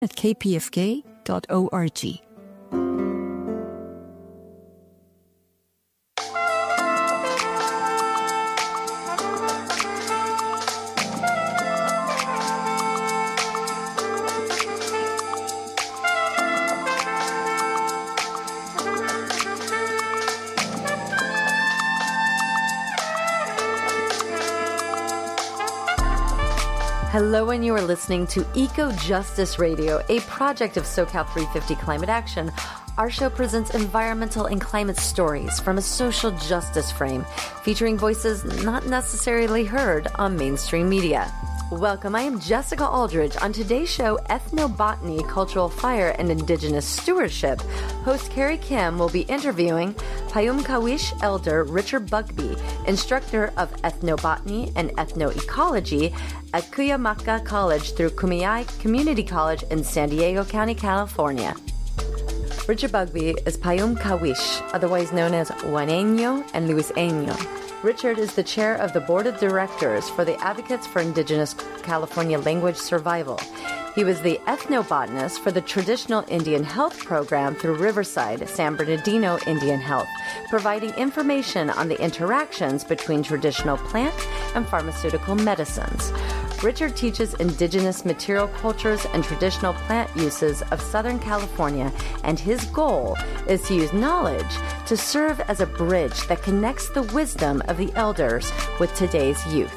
at kpfk.org. Hello, and you are listening to Eco Justice Radio, a project of SoCal 350 Climate Action. Our show presents environmental and climate stories from a social justice frame, featuring voices not necessarily heard on mainstream media. Welcome, I am Jessica Aldridge. On today's show, Ethnobotany, Cultural Fire, and Indigenous Stewardship, host Carrie Kim will be interviewing Payum-Kawish elder Richard Bugbee, instructor of ethnobotany and ethnoecology at Cuyamaca College through Kumeyaay Community College in San Diego County, California. Richard Bugbee is Payum-Kawish, otherwise known as Juaneño and Luiseño. Richard is the chair of the board of directors for the Advocates for Indigenous California Language Survival. He was the ethnobotanist for the Traditional Indian Health Program through Riverside, San Bernardino Indian Health, providing information on the interactions between traditional plant and pharmaceutical medicines. Richard teaches indigenous material cultures and traditional plant uses of Southern California, and his goal is to use knowledge to serve as a bridge that connects the wisdom of the elders with today's youth.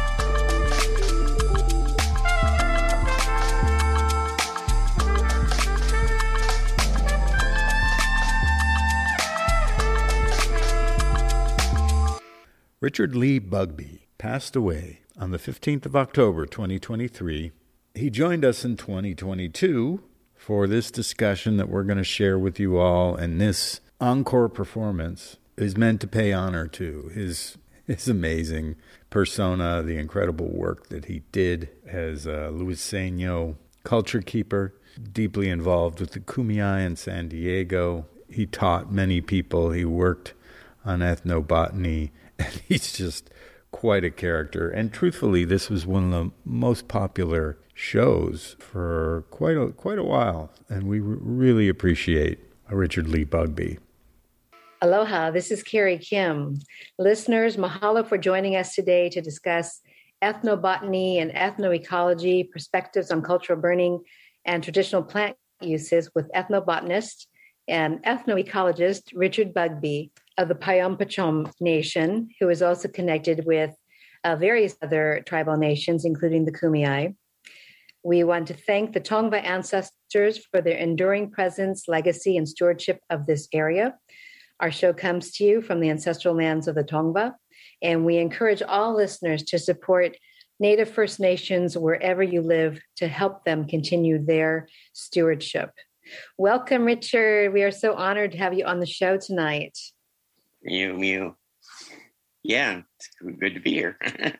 Richard Lee Bugbee passed away on the 15th of October, 2023. He joined us in 2022 for this discussion that we're going to share with you all, and this encore performance is meant to pay honor to his amazing persona, the incredible work that he did as a Luiseño culture keeper, deeply involved with the Kumeyaay in San Diego. He taught many people. He worked on ethnobotany, and he's just quite a character. And truthfully, this was one of the most popular shows for quite a while, and we really appreciate Richard Lee Bugbee. Aloha, this is Carrie Kim. Listeners, mahalo for joining us today to discuss ethnobotany and ethnoecology, perspectives on cultural burning and traditional plant uses with ethnobotanist and ethnoecologist Richard Bugbee of the Payum-Pachom Nation, who is also connected with various other tribal nations, including the Kumeyaay. We want to thank the Tongva ancestors for their enduring presence, legacy, and stewardship of this area. Our show comes to you from the ancestral lands of the Tongva, and we encourage all listeners to support Native First Nations wherever you live to help them continue their stewardship. Welcome, Richard. We are so honored to have you on the show tonight. Mew. Yeah, it's good to be here.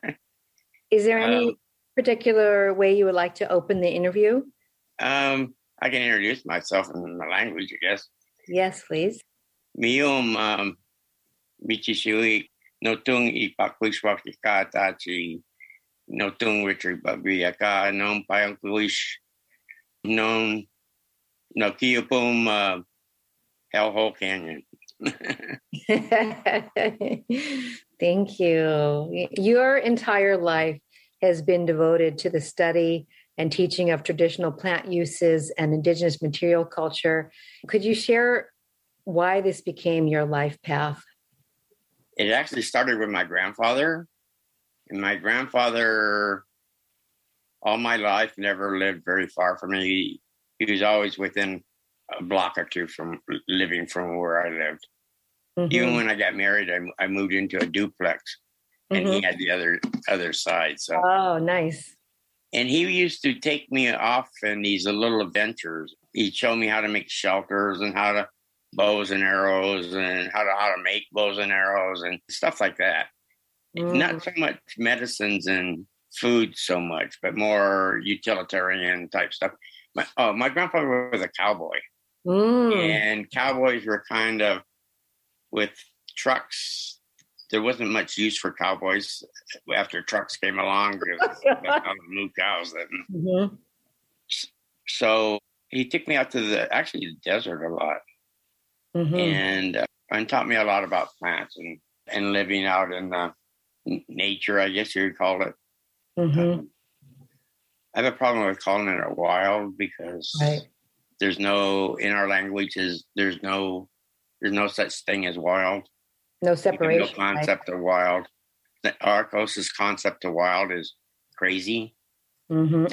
Is there any particular way you would like to open the interview? I can introduce myself in my language, I guess. Yes, please. Miyom Michishui Notung Ipakwishwakikatachi Notung Richard Babriaka Non Payangkuish Non Nokiopum Hellhole Canyon. Thank you. Your entire life has been devoted to the study and teaching of traditional plant uses and indigenous material culture. Could you share why this became your life path? It actually started with my grandfather. And my grandfather, all my life, never lived very far from me. He was always within a block or two from living from where I lived. Mm-hmm. Even when I got married, I moved into a duplex, and he had the other side. So, oh, nice. And he used to take me off in these little adventures. He'd show me how to make shelters and how to bows and arrows and how to make bows and arrows and stuff like that. Not so much medicines and food so much, but more utilitarian type stuff. My grandfather was a cowboy. And cowboys were kind of, with trucks, there wasn't much use for cowboys after trucks came along. There was all the new cows then. So he took me out to the desert a lot, and taught me a lot about plants and living out in nature, I guess you would call it. I have a problem with calling it a wild because there's no, in our languages, there's no such thing as wild. No separation. No concept of wild. The Arcos's concept of wild is crazy. And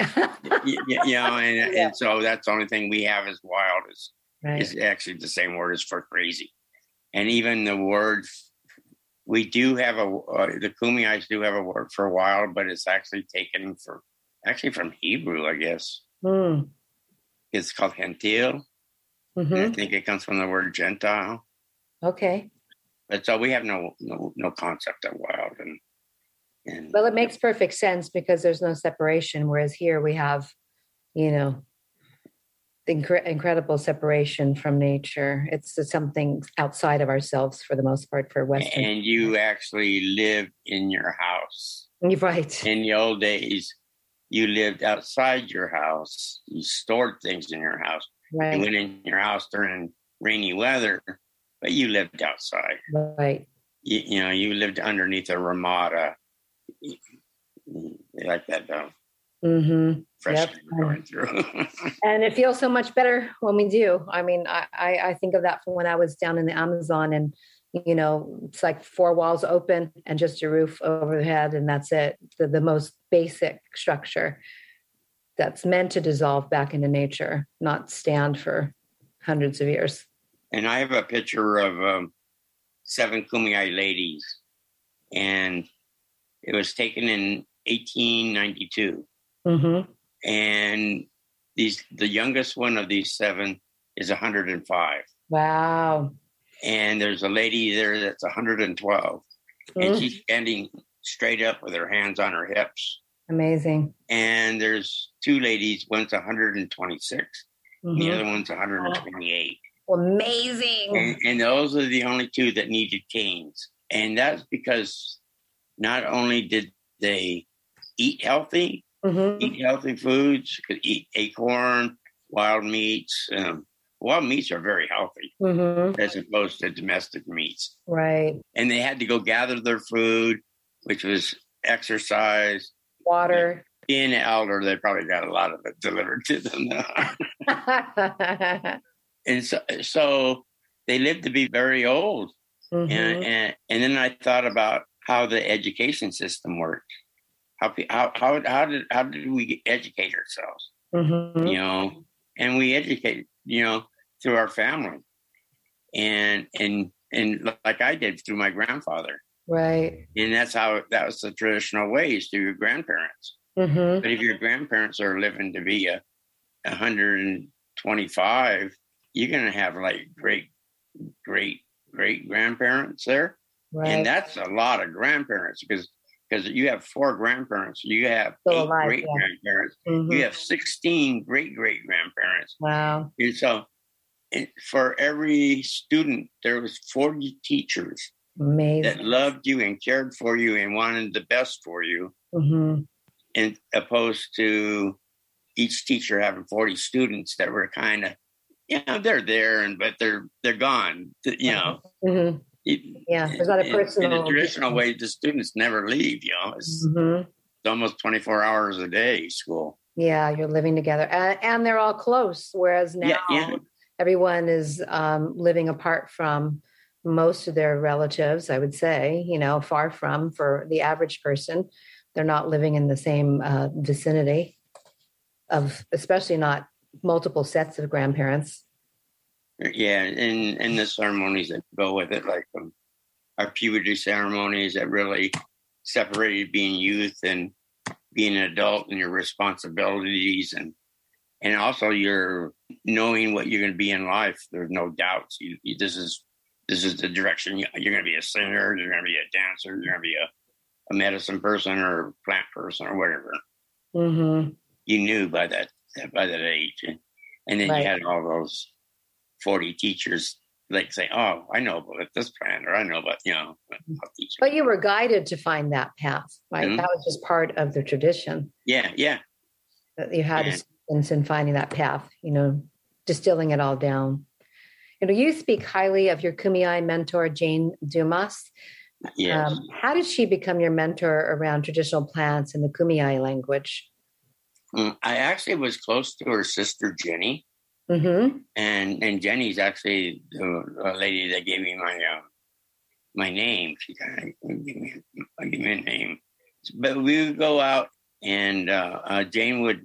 so that's the only thing we have as wild is actually the same word as for crazy. And even the word, we do have the Kumeyays do have a word for wild, but it's actually taken from Hebrew, I guess. It's called gentil. I think it comes from the word Gentile. Okay. But so we have no concept of wild. And well, it makes perfect sense because there's no separation. Whereas here we have, incredible separation from nature. It's something outside of ourselves for the most part for Western. And you actually lived in your house. You're right. In the old days, you lived outside your house. You stored things in your house. Right. You went in your house during rainy weather, but you lived outside. Right. You lived underneath a ramada. They like that, though. Fresh going through. And it feels so much better when we do. I mean, I think of that from when I was down in the Amazon, and it's like 4 walls open and just a roof over the head, and that's it. The most basic structure that's meant to dissolve back into nature, not stand for hundreds of years. And I have a picture of 7 Kumeyaay ladies, and it was taken in 1892. And the youngest one of these 7 is 105. Wow. And there's a lady there that's 112, and she's standing straight up with her hands on her hips. Amazing. And there's 2 ladies, one's 126, and the other one's 128. Amazing. And those are the only 2 that needed canes. And that's because not only did they eat healthy, eat healthy foods, could eat acorn, wild meats. Wild meats are very healthy as opposed to domestic meats. Right. And they had to go gather their food, which was exercise. Water. Being an elder, they probably got a lot of it delivered to them. And so they lived to be very old. And then I thought about how the education system worked. How did we educate ourselves? And we educate, through our family, and like I did through my grandfather. Right. And that was the traditional ways through your grandparents. But if your grandparents are living to be 125, you're going to have like great grandparents there. Right. And that's a lot of grandparents because you have 4 grandparents, you have 8 great grandparents, you have 16 great grandparents. Wow. And so for every student, there was 40 teachers. Amazing. That loved you and cared for you and wanted the best for you. And opposed to each teacher having 40 students that were kind of, they're there, but they're gone, Yeah, there's not a personal. In the traditional way, the students never leave. It's almost 24 hours a day school. Yeah, you're living together, and they're all close. Whereas now, everyone is living apart from most of their relatives. I would say, far from for the average person, they're not living in the same vicinity of, especially not multiple sets of grandparents. Yeah, and the ceremonies that go with it, like our puberty ceremonies that really separated being youth and being an adult and your responsibilities and also your knowing what you're going to be in life. There's no doubts. This is the direction you're going to be. A singer, you're going to be a dancer, you're going to be a medicine person or a plant person or whatever. You knew by that age, and then you had all those 40 teachers like say, "Oh, I know about this plant," or "I know about But you were guided to find that path, right? That was just part of the tradition. Yeah. That you had persistence in finding that path, distilling it all down. You speak highly of your Kumeyaay mentor, Jane Dumas. Yes. How did she become your mentor around traditional plants and the Kumeyaay language? I actually was close to her sister, Jenny. Mm-hmm. And Jenny's actually the lady that gave me my name. She kind of gave me a name. But we would go out, and Jane would,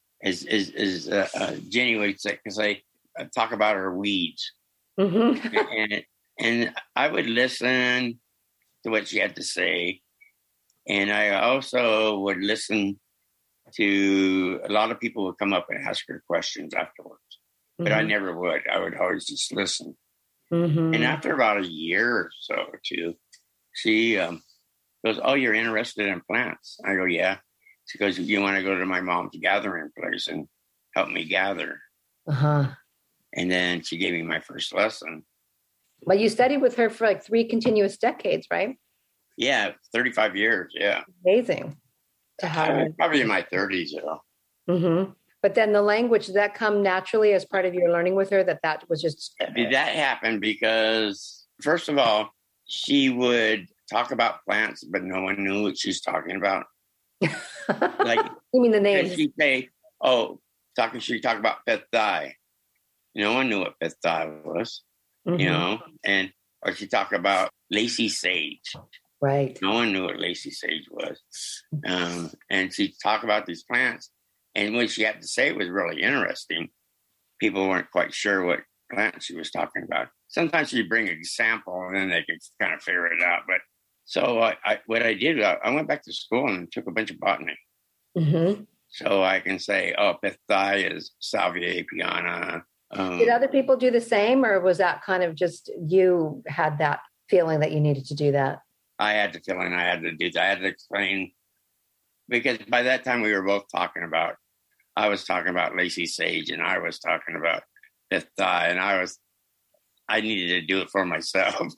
Jenny would say, talk about her weeds. Mm-hmm. and I would listen to what she had to say. And I also would listen to, a lot of people would come up and ask her questions afterwards. But I never would. I would always just listen. Mm-hmm. And after about a year or so or two, she goes, "Oh, you're interested in plants?" I go, "Yeah." She goes, "You want to go to my mom's gathering place and help me gather?" Uh-huh. And then she gave me my first lesson. But you studied with her for like 3 continuous decades, right? Yeah, 35 years. Yeah. Amazing. I was probably in my 30s, Mm-hmm. But then the language, did that come naturally as part of your learning with her, that was just... That happened because, first of all, she would talk about plants, but no one knew what she's talking about. Like, you mean the name? She'd say, she'd talk about pethai. No one knew what pethai was, or she'd talk about lacy sage. Right. No one knew what lacy sage was. And she'd talk about these plants. And what she had to say was really interesting. People weren't quite sure what plant she was talking about. Sometimes she'd bring an example and then they could kind of figure it out. But so what I did, I went back to school and took a bunch of botany. Mm-hmm. So I can say, pethai is Salvia apiana. Did other people do the same, or was that kind of just you had that feeling that you needed to do that? I had the feeling I had to do that. I had to explain, because by that time we were both I was talking about lacy sage and I was talking about pethai, and I needed to do it for myself.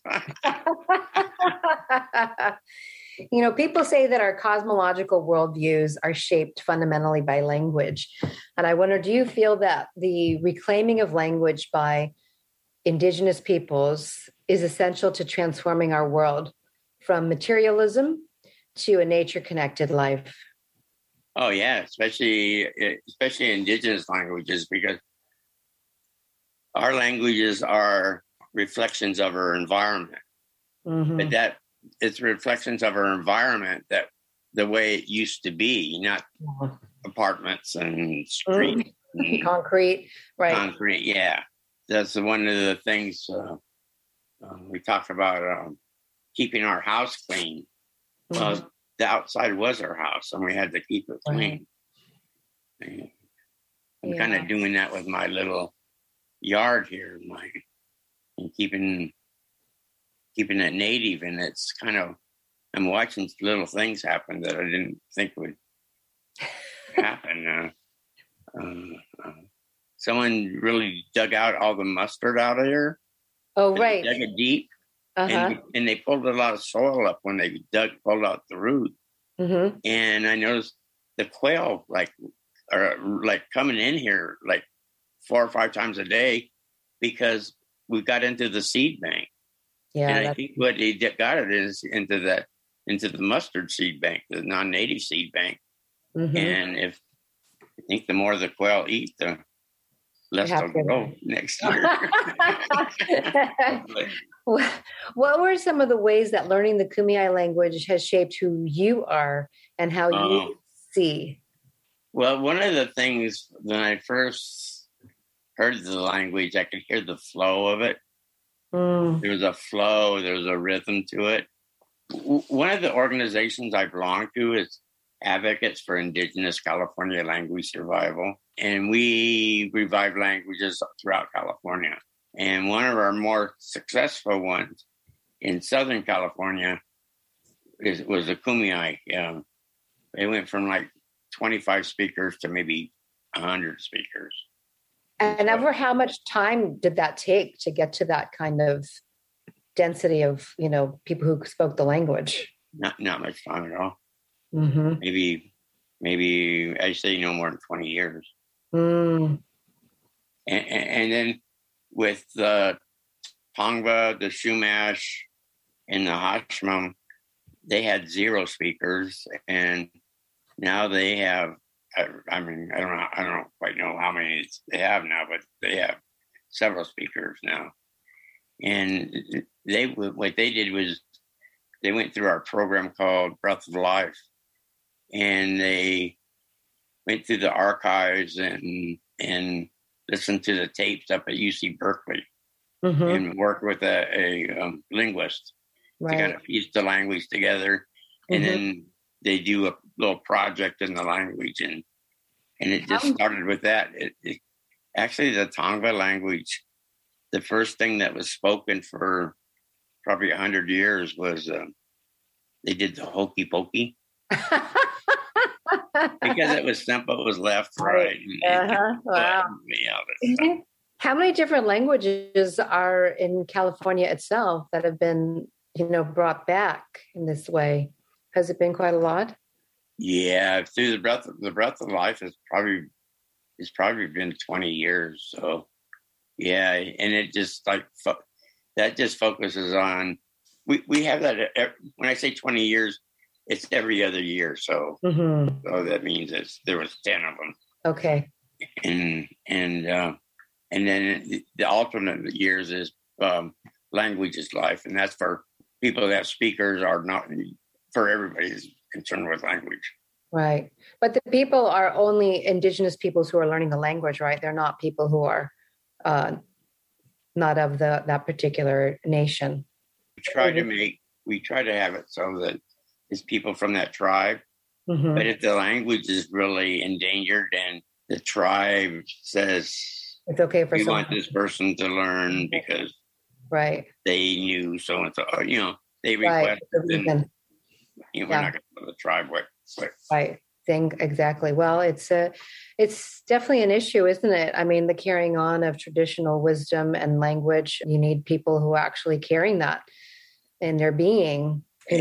People say that our cosmological worldviews are shaped fundamentally by language. And I wonder, do you feel that the reclaiming of language by Indigenous peoples is essential to transforming our world from materialism to a nature-connected life? Oh, yeah, especially Indigenous languages, because our languages are reflections of our environment. Mm-hmm. But that it's reflections of our environment, that the way it used to be, not apartments and streets. And concrete, right? Concrete, yeah. That's one of the things we talked about, keeping our house clean. Mm-hmm. The outside was our house, and we had to keep it clean. Right. I'm kind of doing that with my little yard here, and keeping it native, and it's kind of, I'm watching little things happen that I didn't think would happen. Someone really dug out all the mustard out of here. Oh, right. They dug it deep. Uh-huh. And they pulled a lot of soil up when they pulled out the root. Mm-hmm. And I noticed the quail are coming in here 4 or 5 times a day, because we got into the seed bank. Yeah, and I think what they got it is into the mustard seed bank, the non-native seed bank. Mm-hmm. And I think the more the quail eat, the less they'll grow next year. What were some of the ways that learning the Kumeyaay language has shaped who you are and how you see? Well, one of the things, when I first heard the language, I could hear the flow of it. There was a flow, there was a rhythm to it. One of the organizations I belong to is Advocates for Indigenous California Language Survival. And we revive languages throughout California. And one of our more successful ones in Southern California was the Kumeyaay. They went from 25 speakers to maybe 100 speakers. And over how much time did that take to get to that kind of density of, people who spoke the language? Not much time at all. Mm-hmm. Maybe I say no more than 20 years. Mm. And then with the Tongva, the Chumash, and the Hashmam, they had 0 speakers, and now they have. I mean, I don't quite know how many they have now, but they have several speakers now. And what they did was they went through our program called Breath of Life, and they went through the archives and listened to the tapes up at UC Berkeley, and worked with a linguist to kind of piece the language together. And then they do a little project in the language, and it just started with that. Actually, the Tongva language, the first thing that was spoken for probably 100 years was they did the hokey pokey. Because it was simple, it was left, right. Wow. How many different languages are in California itself that have been, brought back in this way? Has it been quite a lot? Yeah, through the breath of life it's probably been 20 years. So yeah, and it just that just focuses on we have that when I say 20 years, it's every other year. So so that means there was 10 of them. Okay. And then the alternate years is language is life, and that's for people that have speakers, are not for everybody who's concerned with language. Right. But the people are only indigenous peoples who are learning the language, right? They're not people who are not of that particular nation. We try to have it so that it's people from that tribe. But if the language is really endangered and the tribe says it's okay for we want this person to learn because they knew so and so, they request and we're not going to go to the tribe what right thing exactly. Well, it's definitely an issue, isn't it? I mean, the carrying on of traditional wisdom and language, you need people who are actually carrying that in their being,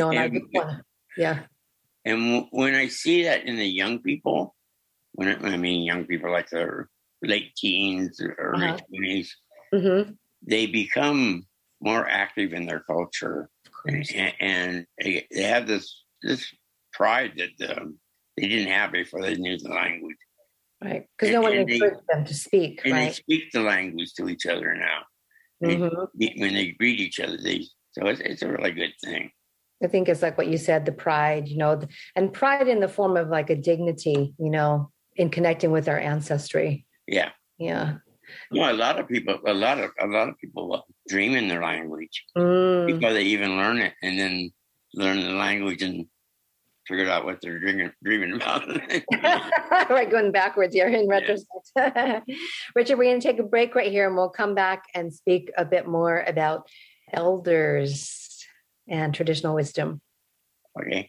And when I see that in the young people, I mean young people like the late teens or early 20s, they become more active in their culture, and they have this pride that they didn't have before they knew the language. Right, because no one encouraged them to speak. And right? they speak the language to each other now. When they greet each other, so it's a really good thing. I think it's like what you said, the pride, and pride in the form of like a dignity, in connecting with our ancestry. Yeah. Yeah. No, a lot of people dream in their language before they even learn it, and then learn the language and figure out what they're dreaming about. Right, going backwards here in retrospect. Richard, we're going to take a break right here, and we'll come back and speak a bit more about elders and traditional wisdom. Okay.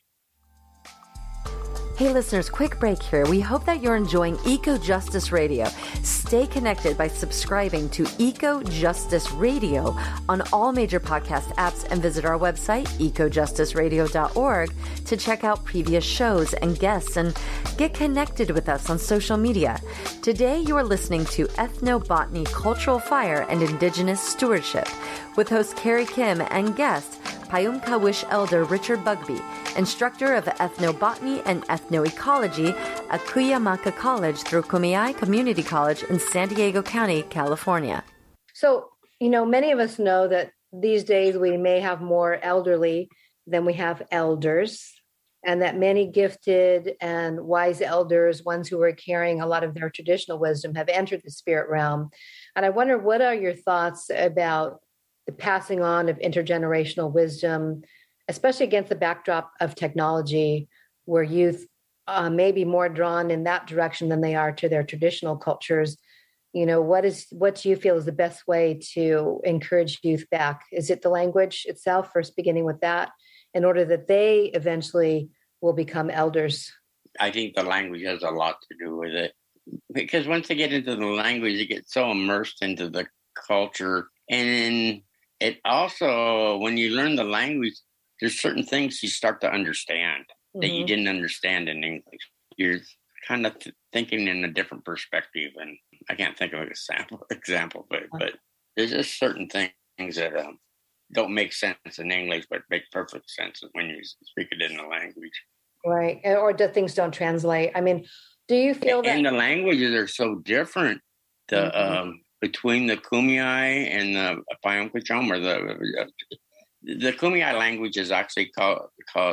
Hey listeners, quick break here. We hope that you're enjoying Eco Justice Radio. Stay connected by subscribing to Eco Justice Radio on all major podcast apps and visit our website, ecojusticeradio.org, to check out previous shows and guests and get connected with us on social media. Today you are listening to Ethnobotany, Cultural Fire, and Indigenous Stewardship with host Carrie Kim and guest Payumkawish Elder Richard Bugbee, instructor of ethnobotany and ethnoecology at Cuyamaca College through Kumeyaay Community College in San Diego County, California. So, many of us know that these days we may have more elderly than we have elders, and that many gifted and wise elders, ones who are carrying a lot of their traditional wisdom, have entered the spirit realm. And I wonder, what are your thoughts about the passing on of intergenerational wisdom, especially against the backdrop of technology, where youth may be more drawn in that direction than they are to their traditional cultures? What do you feel is the best way to encourage youth back? Is it the language itself, first beginning with that, in order that they eventually will become elders? I think the language has a lot to do with it, because once they get into the language, they get so immersed into the culture. And it also, when you learn the language, there's certain things you start to understand that you didn't understand in English. You're kind of thinking in a different perspective. And I can't think of an example, but there's just certain things that don't make sense in English, but make perfect sense when you speak it in the language. Right. Or things don't translate. I mean, do you feel that? And the languages are so different. Between the Kumeyaay and the Payamkachom, or the Kumeyaay language is actually called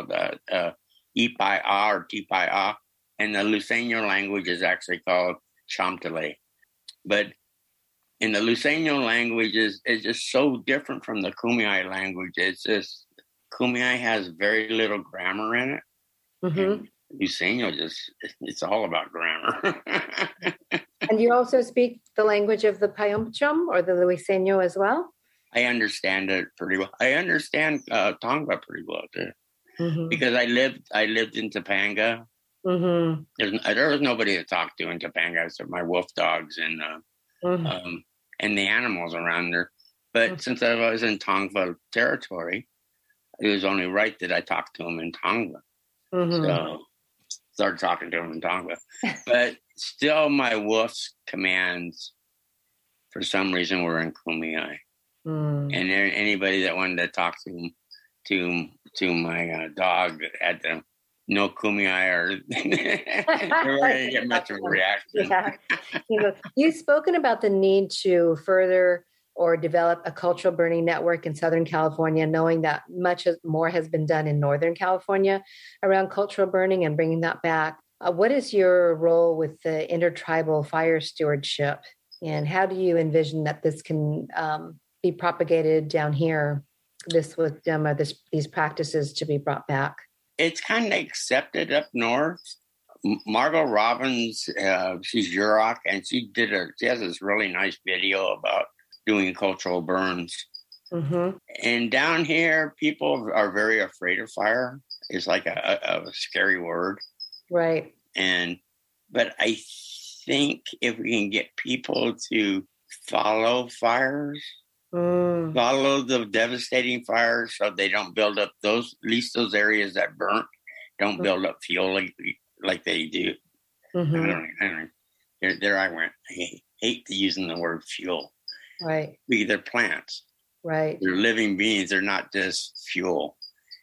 Ipaya or Tipaya, and the Luiseño language is actually called Chamtale. But in the Luiseño language is just so different from the Kumeyaay language. It's just Kumeyaay has very little grammar in it. Mm-hmm. Luiseño it's all about grammar. And you also speak the language of the Payamkachom or the Luiseño as well? I understand it pretty well. I understand Tongva pretty well too, because I lived in Topanga. Mm-hmm. There was nobody to talk to in Topanga except my wolf dogs and the animals around there. But since I was in Tongva territory, it was only right that I talked to them in Tongva. So started talking to them in Tongva. But still, my wolf's commands, for some reason, were in Kumeyaay. And anybody that wanted to talk to my dog had to know Kumeyaay, or they weren't going to get much of a reaction. Yeah. You've spoken about the need to further or develop a cultural burning network in Southern California, knowing that much more has been done in Northern California around cultural burning and bringing that back. What is your role with the intertribal fire stewardship, and how do you envision that this can be propagated down here? These practices to be brought back. It's kind of accepted up north. Margot Robbins, she's Yurok, and she has this really nice video about doing cultural burns. And down here, people are very afraid of fire. It's like a scary word. Right. But I think if we can get people to follow fires, follow the devastating fires, so they don't build up at least those areas that burnt, don't build up fuel like they do. I don't there I went. I hate using the word fuel. Right. They're plants. Right. They're living beings. They're not just fuel.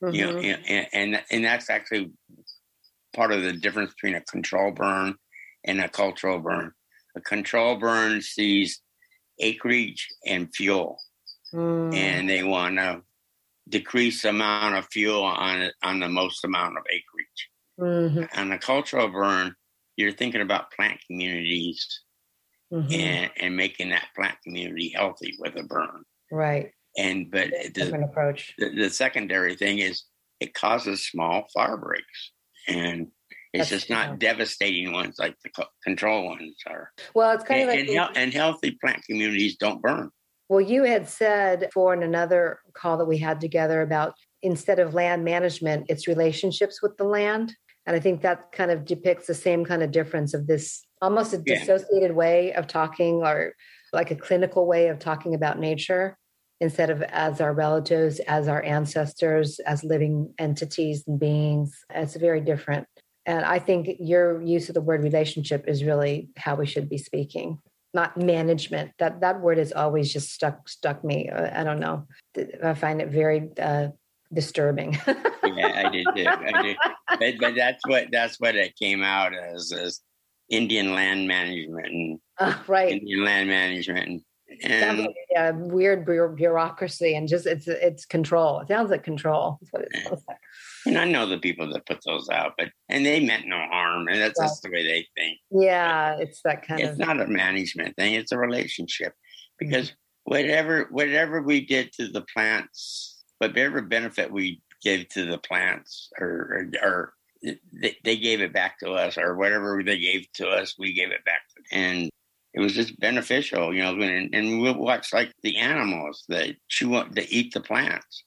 And that's actually part of the difference between a control burn and a cultural burn. A control burn sees acreage and fuel, and they want to decrease the amount of fuel on the most amount of acreage. On a cultural burn, you're thinking about plant communities and making that plant community healthy with a burn. Right. But different approach. The secondary thing is it causes small fire breaks, and it's just not devastating ones like the control ones are. Well, it's kind of and healthy plant communities don't burn. Well, you had said in another call that we had together about instead of land management, it's relationships with the land. And I think that kind of depicts the same kind of difference of this almost a dissociated way of talking, or like a clinical way of talking about nature, instead of as our relatives, as our ancestors, as living entities and beings. It's very different. And I think your use of the word relationship is really how we should be speaking, not management. That word has always just stuck me. I don't know. I find it very disturbing. Yeah, I did too. But that's what it came out as Indian land management and right. Indian land management and sounds like a weird bureaucracy and just it's control. It sounds like control. That's what it sounds like. And I know the people that put those out, and they meant no harm, and that's just the way they think. Yeah, it's that kind of. It's not a management thing; it's a relationship. Because whatever we did to the plants, whatever benefit we gave to the plants, or they gave it back to us, or whatever they gave to us, we gave it back to them. And it was just beneficial, and we'll watch like the animals that eat the plants.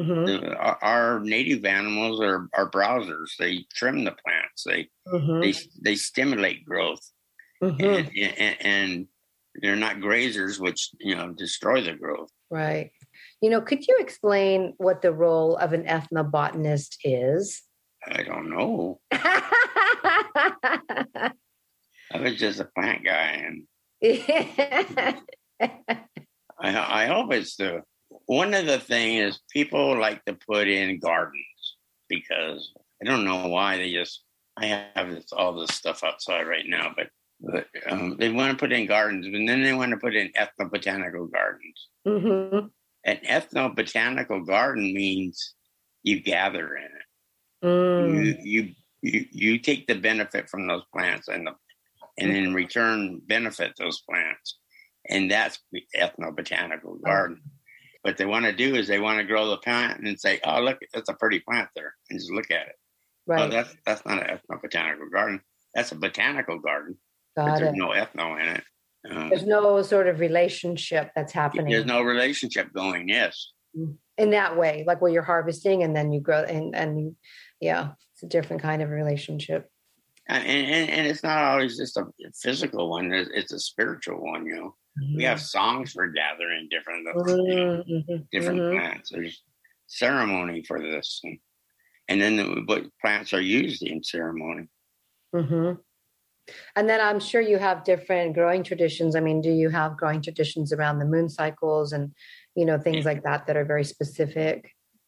Our native animals are browsers. They trim the plants. They stimulate growth, and they're not grazers, which destroy the growth. Right. Could you explain what the role of an ethnobotanist is? I don't know. I was just a plant guy, and I hope it's one of the things is people like to put in gardens because I don't know why I have all this stuff outside right now, but they want to put in gardens, and then they want to put in ethnobotanical gardens. Mm-hmm. An ethnobotanical garden means you gather in it. You take the benefit from those plants and in return benefit those plants, and that's the ethnobotanical garden. What they want to do is they want to grow the plant and say, "Oh, look, that's a pretty plant there," and just look at it. Right. Oh, that's not an ethnobotanical garden. That's a botanical garden. But there's no ethno in it. There's no sort of relationship that's happening. There's no relationship going. Yes. In that way, like where you're harvesting and then you grow and it's a different kind of relationship. And it's not always just a physical one. It's a spiritual one. Mm-hmm. We have songs for gathering different plants. There's ceremony for this, and then what plants are used in ceremony. Mm-hmm. And then I'm sure you have different growing traditions. I mean, do you have growing traditions around the moon cycles and, things like that are very specific?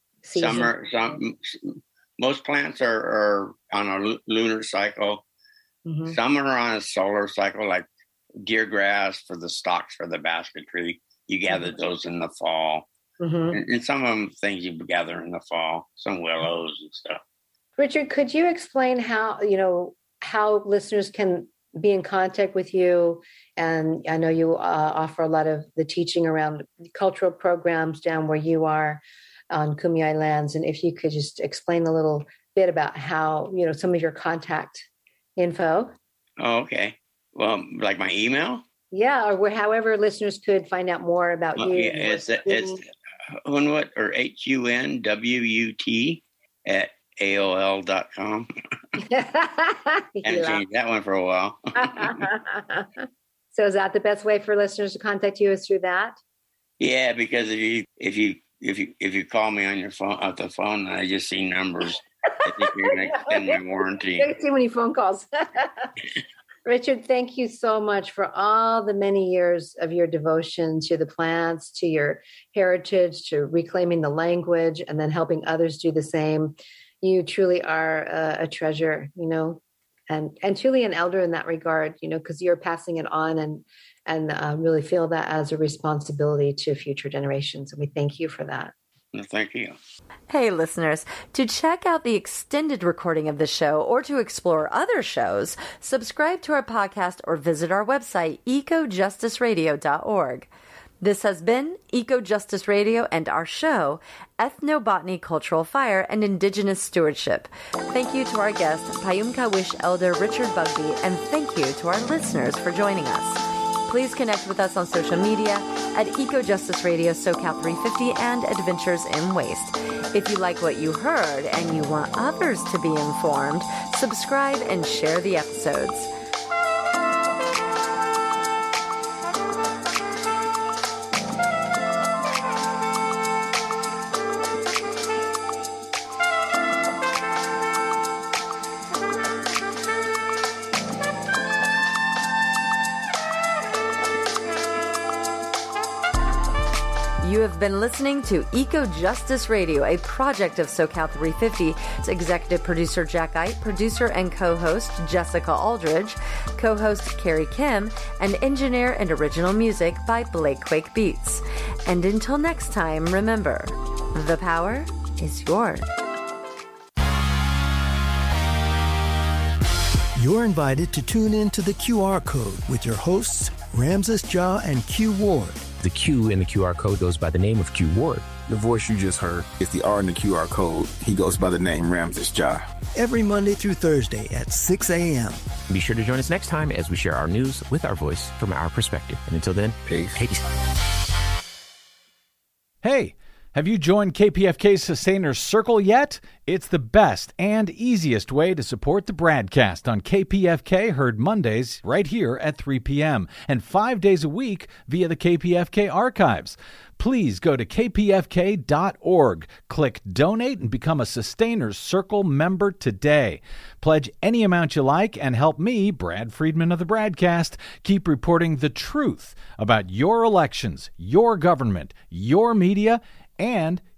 Most plants are on a lunar cycle. Mm-hmm. Some are on a solar cycle, like deer grass for the stalks for the basketry. You gather those in the fall. Mm-hmm. And some of them things you gather in the fall, some willows and stuff. Richard, could you explain how listeners can be in contact with you? And I know you offer a lot of the teaching around cultural programs down where you are on Kumeyaay lands. And if you could just explain a little bit about how, some of your contact info. Oh, okay. Well, like my email? Yeah, or however listeners could find out more about you. Yeah, it's Hunwut or HUNWUT at AOL.com. Haven't changed that one for a while. So is that the best way for listeners to contact you is through that? Yeah, because if you call me on your phone and I just see numbers, I think you're going to extend my warranty. Too many phone calls. Richard, thank you so much for all the many years of your devotion to the plants, to your heritage, to reclaiming the language, and then helping others do the same. You truly are a treasure, and truly an elder in that regard, because you're passing it on and really feel that as a responsibility to future generations. And we thank you for that. Thank you. Hey, listeners, to check out the extended recording of the show or to explore other shows, subscribe to our podcast or visit our website, ecojusticeradio.org. This has been Eco Justice Radio and our show, Ethnobotany, Cultural Fire, and Indigenous Stewardship. Thank you to our guest, Payumka-Wish Elder Richard Bugbee, and thank you to our listeners for joining us. Please connect with us on social media at Eco Justice Radio SoCal 350 and Adventures in Waste. If you like what you heard and you want others to be informed, subscribe and share the episodes. You have been listening to Eco Justice Radio, a project of SoCal 350. It's executive producer Jack Ite, producer and co-host Jessica Aldridge, co-host Carrie Kim, and engineer and original music by Blake Quake Beats. And until next time, remember, the power is yours. You're invited to tune in to the QR Code with your hosts, Ramses Ja and Q Ward. The Q in the QR code goes by the name of Q Ward. The voice you just heard is the R in the QR code. He goes by the name Ramses Ja. Every Monday through Thursday at 6 a.m. Be sure to join us next time as we share our news with our voice from our perspective. And until then, peace. Peace. Hey, Have you joined KPFK's Sustainers Circle yet? It's the best and easiest way to support the BradCast on KPFK, heard Mondays right here at 3 p.m. and 5 days a week via the KPFK archives. Please go to kpfk.org, click Donate, and become a Sustainers Circle member today. Pledge any amount you like and help me, Brad Friedman of the BradCast, keep reporting the truth about your elections, your government, your media, and